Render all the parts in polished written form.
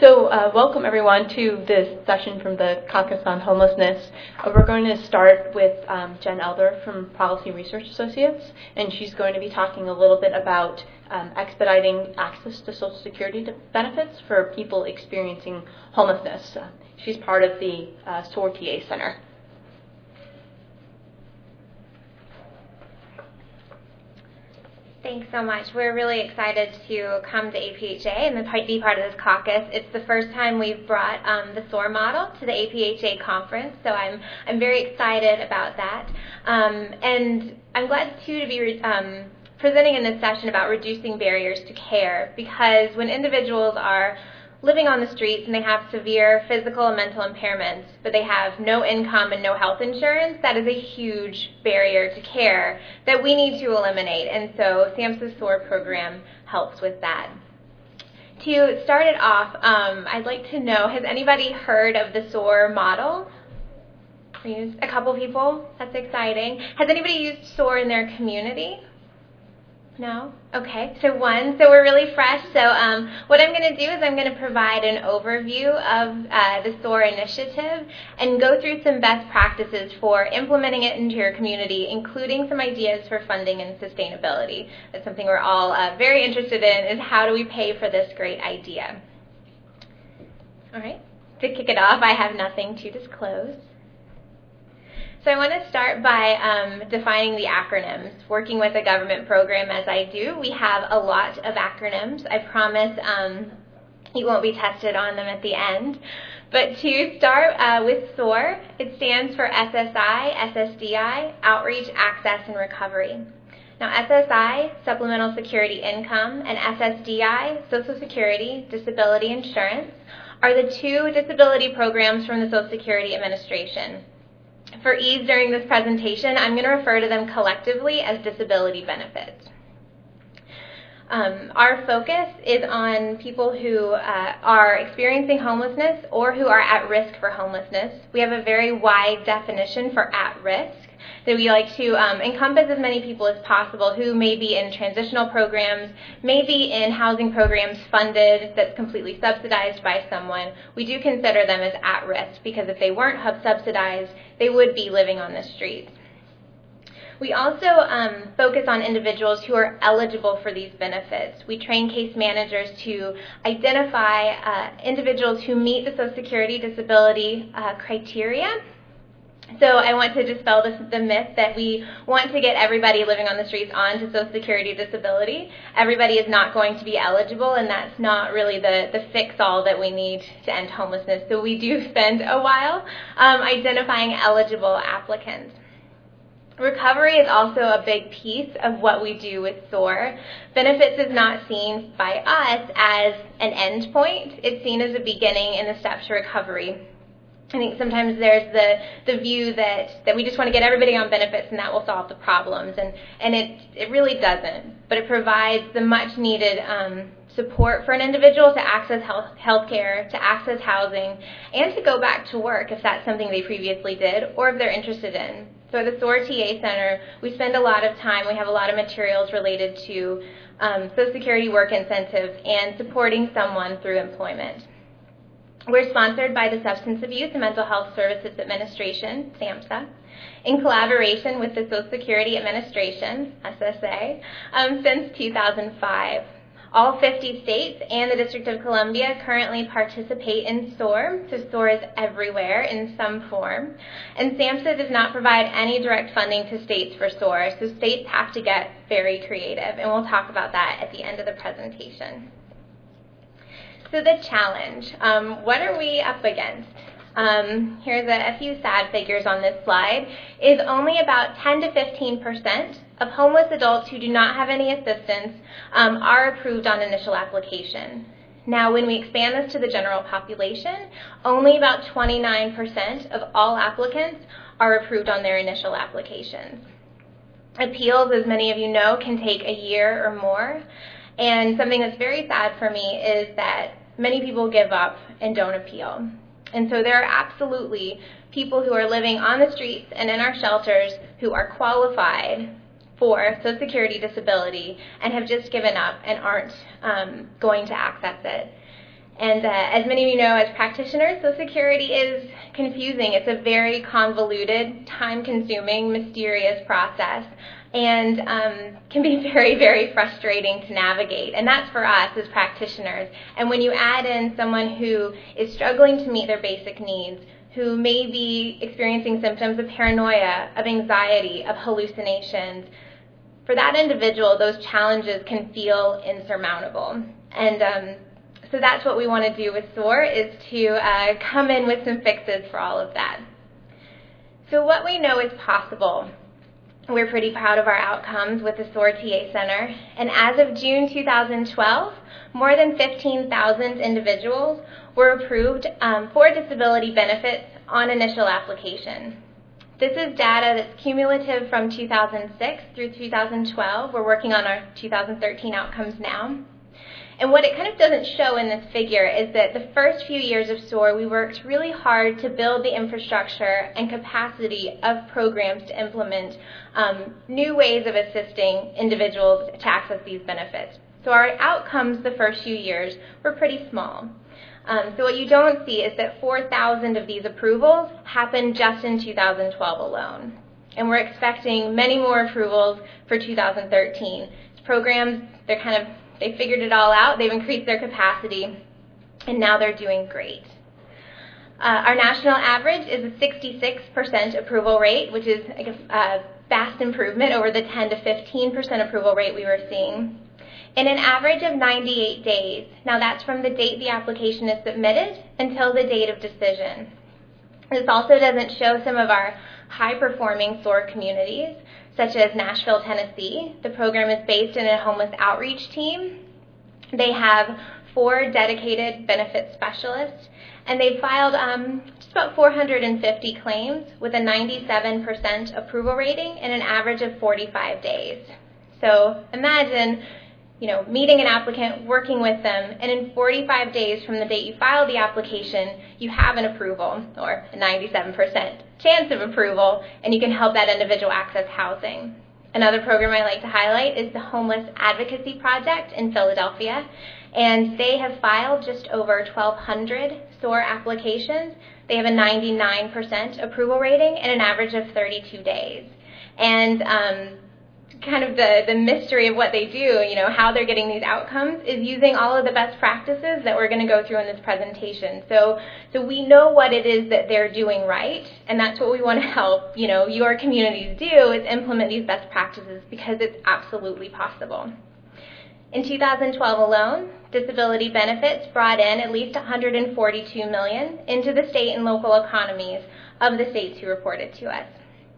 Welcome everyone to this session from the Caucus on Homelessness. We're going to start with Jen Elder from Policy Research Associates, and she's going to be talking a little bit about expediting access to Social Security benefits for people experiencing homelessness. She's part of the SOAR TA Center. Thanks so much. We're really excited to come to APHA and be part of this caucus. It's the first time we've brought the SOAR model to the APHA conference, so I'm very excited about that. And I'm glad, too, to be presenting in this session about reducing barriers to care, because when individuals are living on the streets and they have severe physical and mental impairments, but they have no income and no health insurance, that is a huge barrier to care that we need to eliminate. And so SAMHSA's SOAR program helps with that. To start it off, I'd like to know, has anybody heard of the SOAR model? A couple people? That's exciting. Has anybody used SOAR in their community? No? Okay, so we're really fresh. So what I'm going to do is I'm going to provide an overview of the SOAR initiative and go through some best practices for implementing it into your community, including some ideas for funding and sustainability. That's something we're all very interested in, is how do we pay for this great idea? All right, to kick it off, I have nothing to disclose. So I want to start by defining the acronyms. Working with a government program as I do, we have a lot of acronyms. I promise you won't be tested on them at the end. But to start with SOAR, it stands for SSI, SSDI, Outreach, Access, and Recovery. Now SSI, Supplemental Security Income, and SSDI, Social Security Disability Insurance, are the two disability programs from the Social Security Administration. For ease during this presentation, I'm going to refer to them collectively as disability benefits. Our focus is on people who are experiencing homelessness or who are at risk for homelessness. We have a very wide definition for at risk that we like to encompass as many people as possible who may be in transitional programs, may be in housing programs funded that's completely subsidized by someone. We do consider them as at risk because if they weren't subsidized, they would be living on the streets. We also focus on individuals who are eligible for these benefits. We train case managers to identify individuals who meet the Social Security disability criteria. So I want to dispel the myth that we want to get everybody living on the streets onto Social Security disability. Everybody is not going to be eligible, and that's not really the fix-all that we need to end homelessness. So we do spend a while identifying eligible applicants. Recovery is also a big piece of what we do with SOAR. Benefits is not seen by us as an end point. It's seen as a beginning in the steps to recovery. I think sometimes there's the view that we just want to get everybody on benefits and that will solve the problems, and it really doesn't. But it provides the much needed support for an individual to access health care, to access housing, and to go back to work if that's something they previously did or if they're interested in. So at the SOAR TA Center, we spend a lot of time, we have a lot of materials related to Social Security work incentives and supporting someone through employment. We're sponsored by the Substance Abuse and Mental Health Services Administration, SAMHSA, in collaboration with the Social Security Administration, SSA, since 2005. All 50 states and the District of Columbia currently participate in SOAR, so SOAR is everywhere in some form. And SAMHSA does not provide any direct funding to states for SOAR, so states have to get very creative, and we'll talk about that at the end of the presentation. So the challenge, what are we up against? Here's a few sad figures on this slide, is only about 10 to 15% of homeless adults who do not have any assistance are approved on initial application. Now, when we expand this to the general population, only about 29% of all applicants are approved on their initial applications. Appeals, as many of you know, can take a year or more, and something that's very sad for me is that many people give up and don't appeal. And so there are absolutely people who are living on the streets and in our shelters who are qualified for Social Security disability and have just given up and aren't going to access it. And as many of you know, as practitioners, Social Security is confusing. It's a very convoluted, time-consuming, mysterious process, and can be very, very frustrating to navigate. And that's for us as practitioners. And when you add in someone who is struggling to meet their basic needs, who may be experiencing symptoms of paranoia, of anxiety, of hallucinations, for that individual, those challenges can feel insurmountable. And so that's what we want to do with SOAR, is to come in with some fixes for all of that. So what we know is possible. We're pretty proud of our outcomes with the SOAR TA Center. And as of June 2012, more than 15,000 individuals were approved for disability benefits on initial application. This is data that's cumulative from 2006 through 2012. We're working on our 2013 outcomes now. And what it kind of doesn't show in this figure is that the first few years of SOAR, we worked really hard to build the infrastructure and capacity of programs to implement new ways of assisting individuals to access these benefits. So our outcomes the first few years were pretty small. So what you don't see is that 4,000 of these approvals happened just in 2012 alone. And we're expecting many more approvals for 2013. These programs, they figured it all out, they've increased their capacity, and now they're doing great. Our national average is a 66% approval rate, which is a vast improvement over the 10 to 15% approval rate we were seeing. In an average of 98 days. Now that's from the date the application is submitted until the date of decision. This also doesn't show some of our high-performing SOAR communities, such as Nashville, Tennessee. The program is based in a homeless outreach team. They have 4 dedicated benefit specialists, and they filed just about 450 claims with a 97% approval rating and an average of 45 days. So imagine, meeting an applicant, working with them, and in 45 days from the date you file the application, you have an approval, or a 97% chance of approval, and you can help that individual access housing. Another program I like to highlight is the Homeless Advocacy Project in Philadelphia, and they have filed just over 1,200 SOAR applications. They have a 99% approval rating and an average of 32 days. And kind of the mystery of what they do, how they're getting these outcomes, is using all of the best practices that we're going to go through in this presentation. So we know what it is that they're doing right, and that's what we want to help, your communities do, is implement these best practices, because it's absolutely possible. In 2012 alone, disability benefits brought in at least $142 million into the state and local economies of the states who reported to us.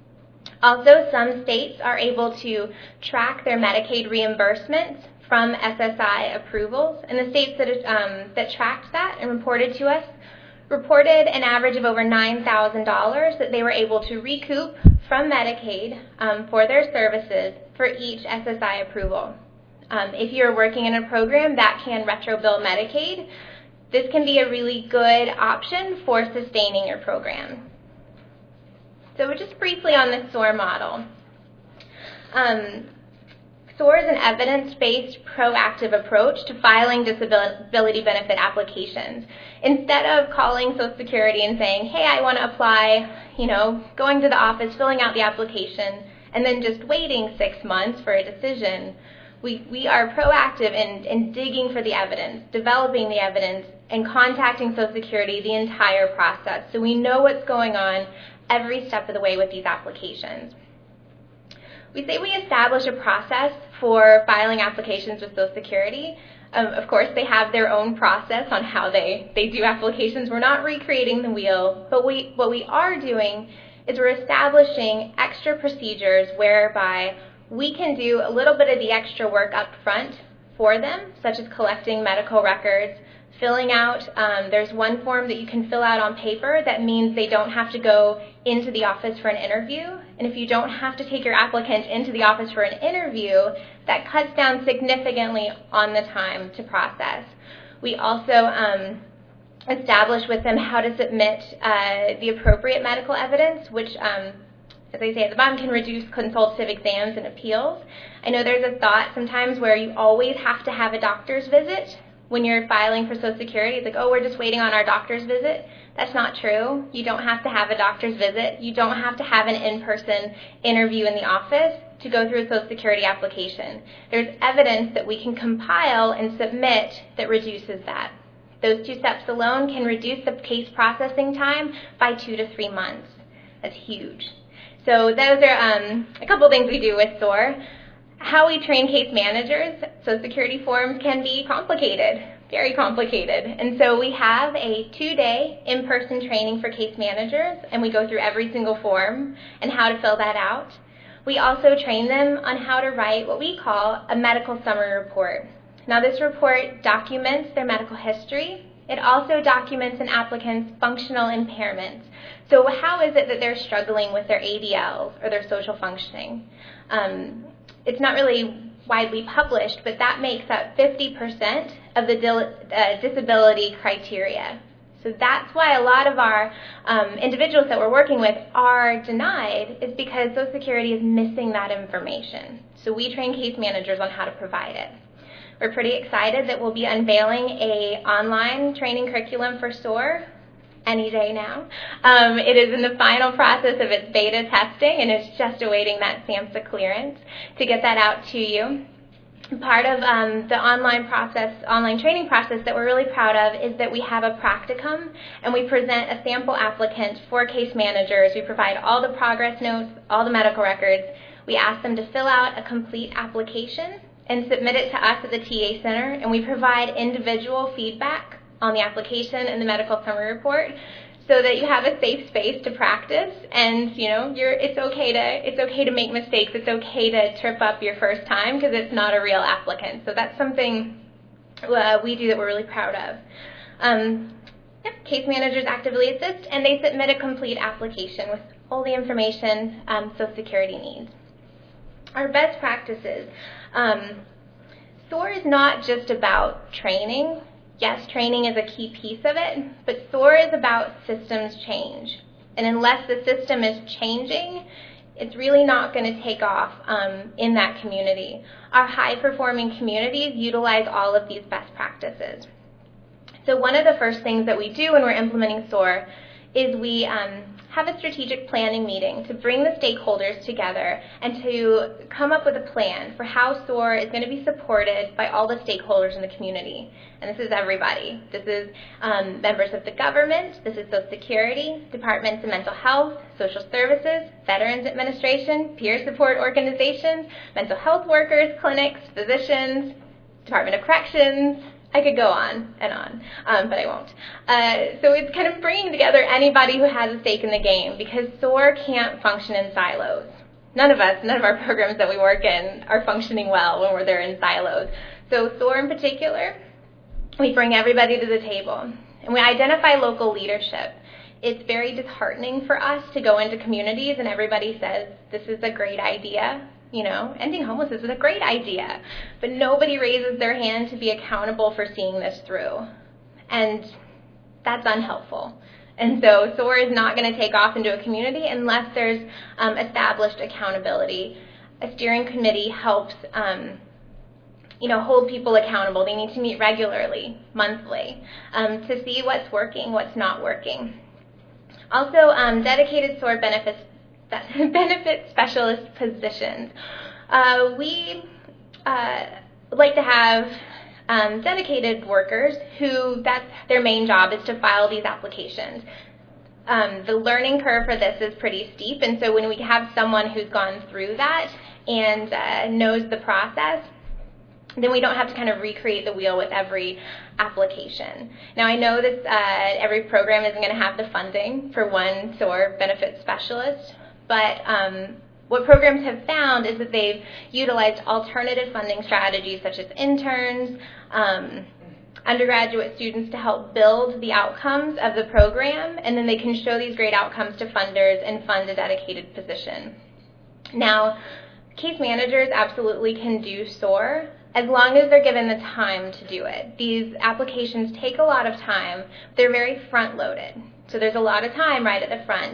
Also, some states are able to track their Medicaid reimbursements from SSI approvals, and the states that tracked that and reported to us reported an average of over $9,000 that they were able to recoup from Medicaid for their services for each SSI approval. If you're working in a program that can retro-bill Medicaid, this can be a really good option for sustaining your program. So just briefly on the SOAR model. SOAR is an evidence-based, proactive approach to filing disability benefit applications. Instead of calling Social Security and saying, hey, I want to apply, going to the office, filling out the application, and then just waiting 6 months for a decision, we are proactive in digging for the evidence, developing the evidence, and contacting Social Security the entire process. So we know what's going on every step of the way with these applications. We say we establish a process for filing applications with Social Security. Of course, they have their own process on how they do applications. We're not recreating the wheel, but what we are doing is we're establishing extra procedures whereby we can do a little bit of the extra work up front for them, such as collecting medical records, filling out, there's one form that you can fill out on paper that means they don't have to go into the office for an interview. And if you don't have to take your applicant into the office for an interview, that cuts down significantly on the time to process. We also establish with them how to submit the appropriate medical evidence, which, as I say at the bottom, can reduce consultative exams and appeals. I know there's a thought sometimes where you always have to have a doctor's visit. when you're filing for Social Security, it's like, oh, we're just waiting on our doctor's visit. That's not true. You don't have to have a doctor's visit. You don't have to have an in-person interview in the office to go through a Social Security application. There's evidence that we can compile and submit that reduces that. Those 2 steps alone can reduce the case processing time by 2 to 3 months. That's huge. So those are a couple things we do with SOAR. How we train case managers. Social Security forms can be complicated, very complicated. And so we have a 2-day in-person training for case managers, and we go through every single form and how to fill that out. We also train them on how to write what we call a medical summary report. Now, this report documents their medical history. It also documents an applicant's functional impairments. So how is it that they're struggling with their ADLs or their social functioning? It's not really widely published, but that makes up 50% of the disability criteria. So that's why a lot of our individuals that we're working with are denied, is because Social Security is missing that information. So we train case managers on how to provide it. We're pretty excited that we'll be unveiling an online training curriculum for SOAR any day now. It is in the final process of its beta testing, and it's just awaiting that SAMHSA clearance to get that out to you. Part of the online training process that we're really proud of is that we have a practicum, and we present a sample applicant for case managers. We provide all the progress notes, all the medical records. We ask them to fill out a complete application and submit it to us at the TA Center, and we provide individual feedback on the application and the medical summary report, so that you have a safe space to practice, and it's okay to make mistakes. It's okay to trip up your first time, because it's not a real applicant. So that's something we do that we're really proud of. Case managers actively assist, and they submit a complete application with all the information Social Security needs. Our best practices. SOAR is not just about training. Yes, training is a key piece of it, but SOAR is about systems change. And unless the system is changing, it's really not going to take off in that community. Our high-performing communities utilize all of these best practices. So one of the first things that we do when we're implementing SOAR is we have a strategic planning meeting to bring the stakeholders together and to come up with a plan for how SOAR is going to be supported by all the stakeholders in the community. And this is everybody. This is members of the government, this is Social Security, departments of mental health, social services, Veterans Administration, peer support organizations, mental health workers, clinics, physicians, Department of Corrections. I could go on and on, but I won't. So it's kind of bringing together anybody who has a stake in the game, because SOAR can't function in silos. None of our programs that we work in are functioning well when they're in silos. So SOAR in particular, we bring everybody to the table, and we identify local leadership. It's very disheartening for us to go into communities and everybody says, this is a great idea. Ending homelessness is a great idea, but nobody raises their hand to be accountable for seeing this through. And that's unhelpful. And so SOAR is not going to take off into a community unless there's established accountability. A steering committee helps hold people accountable. They need to meet regularly, monthly, to see what's working, what's not working. Also, dedicated SOAR benefit specialist positions. We like to have dedicated workers who that's their main job, is to file these applications. The learning curve for this is pretty steep, and so when we have someone who's gone through that and knows the process, then we don't have to kind of recreate the wheel with every application. Now, I know that every program isn't going to have the funding for one SOAR benefit specialist, but what programs have found is that they've utilized alternative funding strategies such as interns, undergraduate students to help build the outcomes of the program, and then they can show these great outcomes to funders and fund a dedicated position. Now, case managers absolutely can do SOAR as long as they're given the time to do it. These applications take a lot of time. They're very front-loaded, so there's a lot of time right at the front.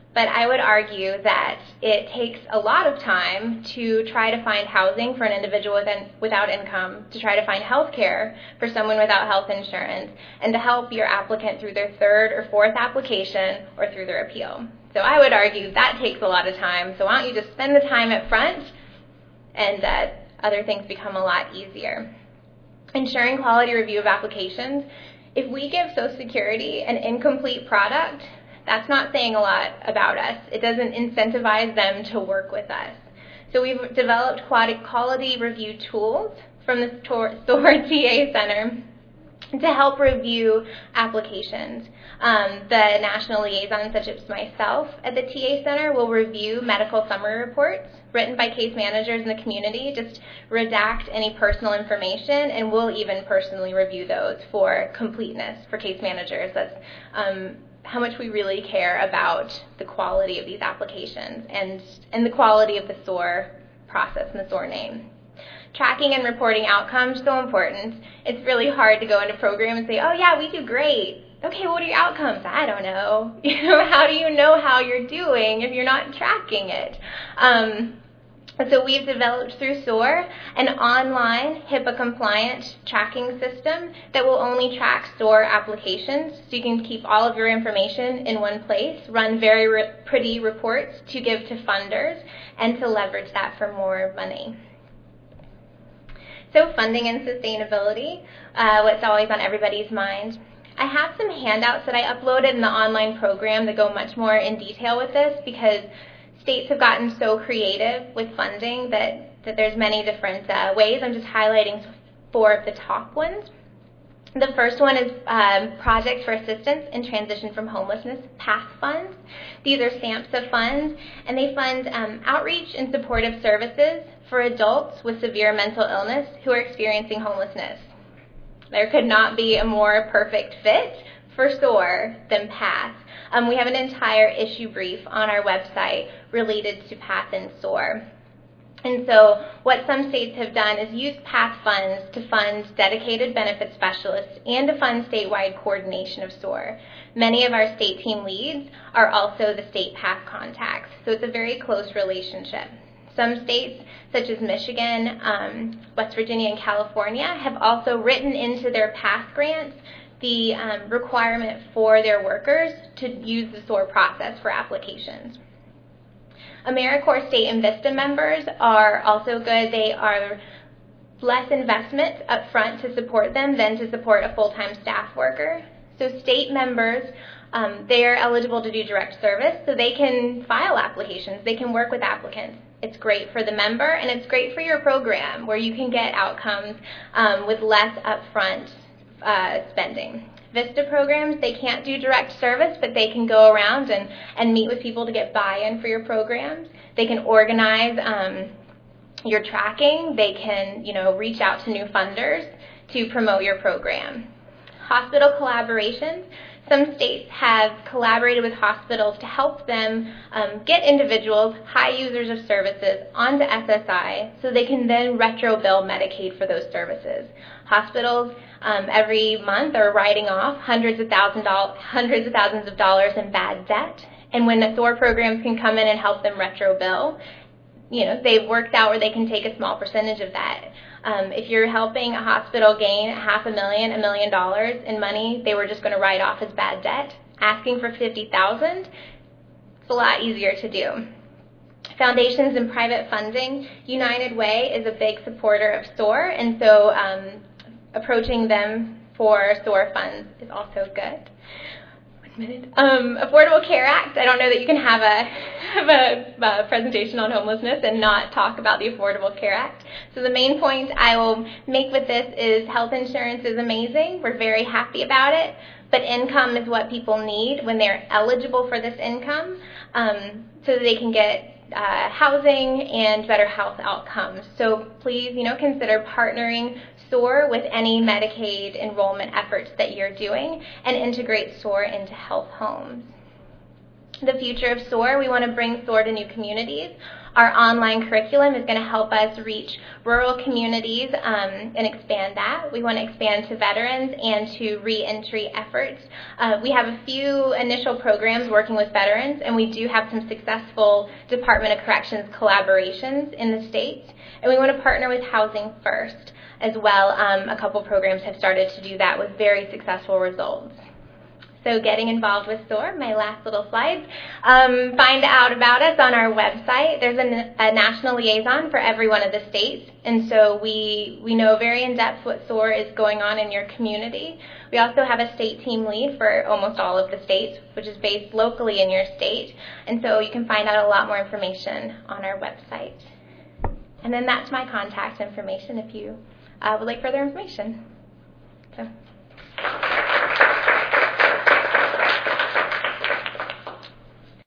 But I would argue that it takes a lot of time to try to find housing for an individual without income, to try to find health care for someone without health insurance, and to help your applicant through their third or fourth application or through their appeal. So I would argue that takes a lot of time. So why don't you just spend the time up front, and other things become a lot easier. Ensuring quality review of applications. If we give Social Security an incomplete product, that's not saying a lot about us. It doesn't incentivize them to work with us. So we've developed quality review tools from the SOAR TA Center to help review applications. The national liaison, such as myself at the TA Center, will review medical summary reports written by case managers in the community, just redact any personal information, and we'll even personally review those for completeness for case managers. That's how much we really care about the quality of these applications and the quality of the SOAR process and the SOAR name. Tracking and reporting outcomes, so important. It's really hard to go into a program and say, oh yeah, we do great. Okay, what are your outcomes? I don't know. How do you know how you're doing if you're not tracking it? So we've developed through SOAR an online HIPAA-compliant tracking system that will only track SOAR applications, so you can keep all of your information in one place, run very pretty reports to give to funders, and to leverage that for more money. So funding and sustainability, what's always on everybody's mind. I have some handouts that I uploaded in the online program that go much more in detail with this, because states have gotten so creative with funding that there's many different ways. I'm just highlighting 4 of the top ones. The first one is Projects for Assistance in Transition from Homelessness, PATH funds. These are stamps of funds, and they fund outreach and supportive services for adults with severe mental illness who are experiencing homelessness. There could not be a more perfect fit for SOAR than PATH. We have an entire issue brief on our website related to PATH and SOAR. And so what some states have done is use PATH funds to fund dedicated benefit specialists and to fund statewide coordination of SOAR. Many of our state team leads are also the state PATH contacts, so it's a very close relationship. Some states, such as Michigan, West Virginia, and California, have also written into their PATH grants the requirement for their workers to use the SOAR process for applications. AmeriCorps State and VISTA members are also good. They are less investment up front to support them than to support a full-time staff worker. So state members, they are eligible to do direct service, so they can file applications. They can work with applicants. It's great for the member, and it's great for your program, where you can get outcomes with less upfront spending. VISTA programs, they can't do direct service, but they can go around and meet with people to get buy-in for your programs. They can organize your tracking. They can, reach out to new funders to promote your program. Hospital collaborations. Some states have collaborated with hospitals to help them get individuals, high users of services, onto SSI so they can then retro-bill Medicaid for those services. Hospitals every month are writing off hundreds of thousands of dollars in bad debt, and when the SOAR programs can come in and help them retro-bill, they've worked out where they can take a small percentage of that. If you're helping a hospital gain $500,000, $1 million in money they were just going to write off as bad debt, asking for $50,000, it's a lot easier to do. Foundations and private funding. United Way is a big supporter of SOAR, and so approaching them for SOAR funds is also good. Affordable Care Act. I don't know that you can have a presentation on homelessness and not talk about the Affordable Care Act. So the main point I will make with this is health insurance is amazing. We're very happy about it, but income is what people need when they're eligible for this income, so that they can get housing and better health outcomes. So please, consider partnering SOAR with any Medicaid enrollment efforts that you're doing and integrate SOAR into health homes. The future of SOAR, we want to bring SOAR to new communities. Our online curriculum is going to help us reach rural communities and expand that. We want to expand to veterans and to re-entry efforts. We have a few initial programs working with veterans, and we do have some successful Department of Corrections collaborations in the state. And we want to partner with Housing First as well. A couple programs have started to do that with very successful results. So getting involved with SOAR, my last little slides. Find out about us on our website. There's a national liaison for every one of the states, and so we know very in depth what SOAR is going on in your community. We also have a state team lead for almost all of the states, which is based locally in your state, and so you can find out a lot more information on our website. And then that's my contact information if you would like further information. So.